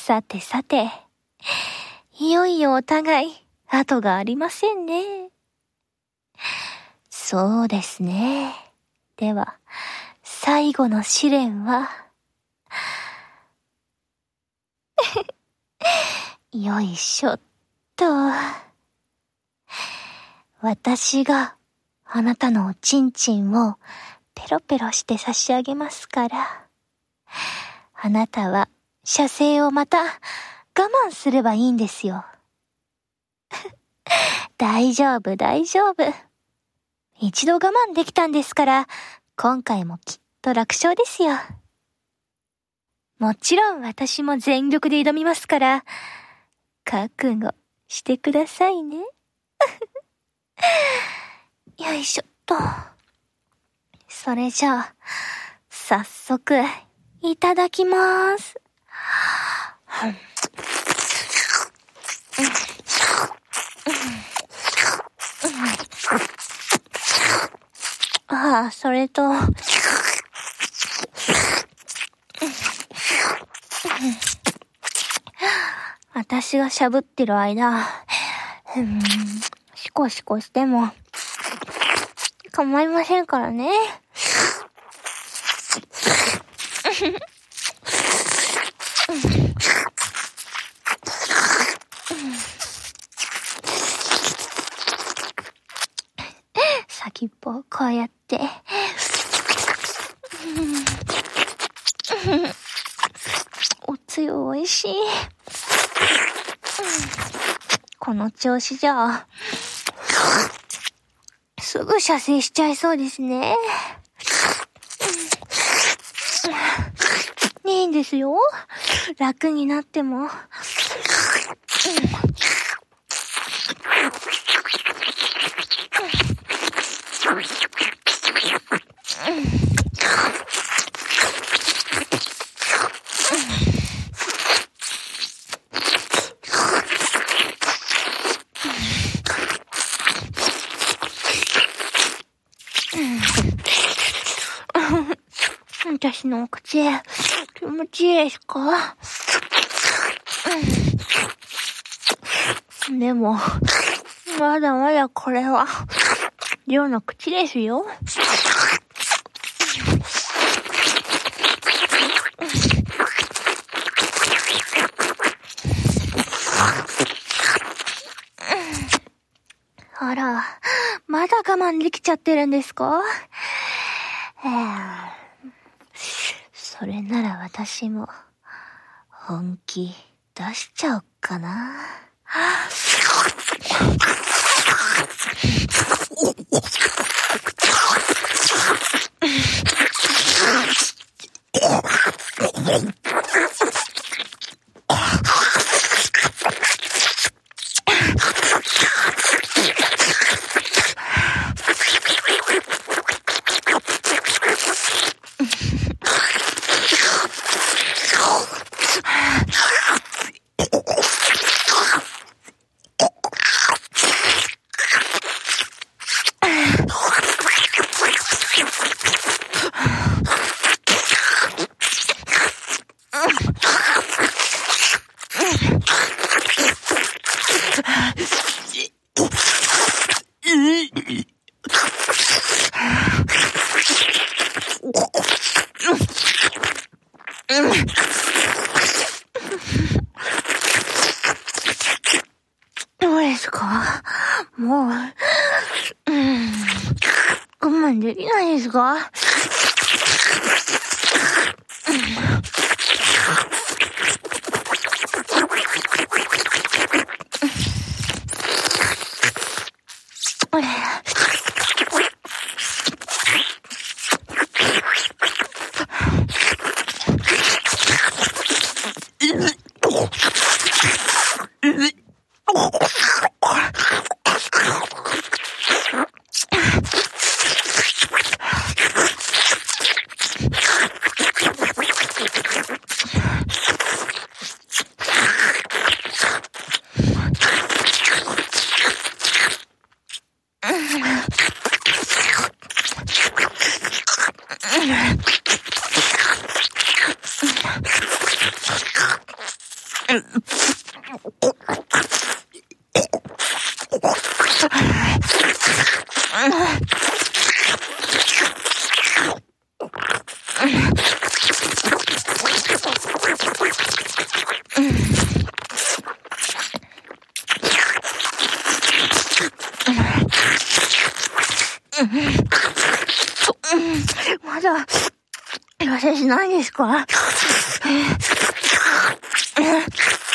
さてさて、いよいよお互い後がありませんね。そうですね。では、最後の試練は、よいしょっと。私があなたのおちんちんをペロペロして差し上げますから、あなたは射精をまた我慢すればいいんですよ。大丈夫大丈夫。一度我慢できたんですから、今回もきっと楽勝ですよ。もちろん私も全力で挑みますから、覚悟してくださいね。よいしょっと。それじゃあ、早速、いただきまーす。ああ、それと、私がしゃぶってる間、シコシコしても、構いませんからね。先っぽをこうやって、おつゆおいしい。この調子じゃ、すぐ射精しちゃいそうですね。いいんですよ。楽になっても。私のお口、気持ちいいですか？でも、まだまだこれは、量の口ですよ。あら、まだ我慢できちゃってるんですか？それなら私も、本気出しちゃおっかな。どうですか？もう、我慢できないですか？ まだ、痩せしないですか？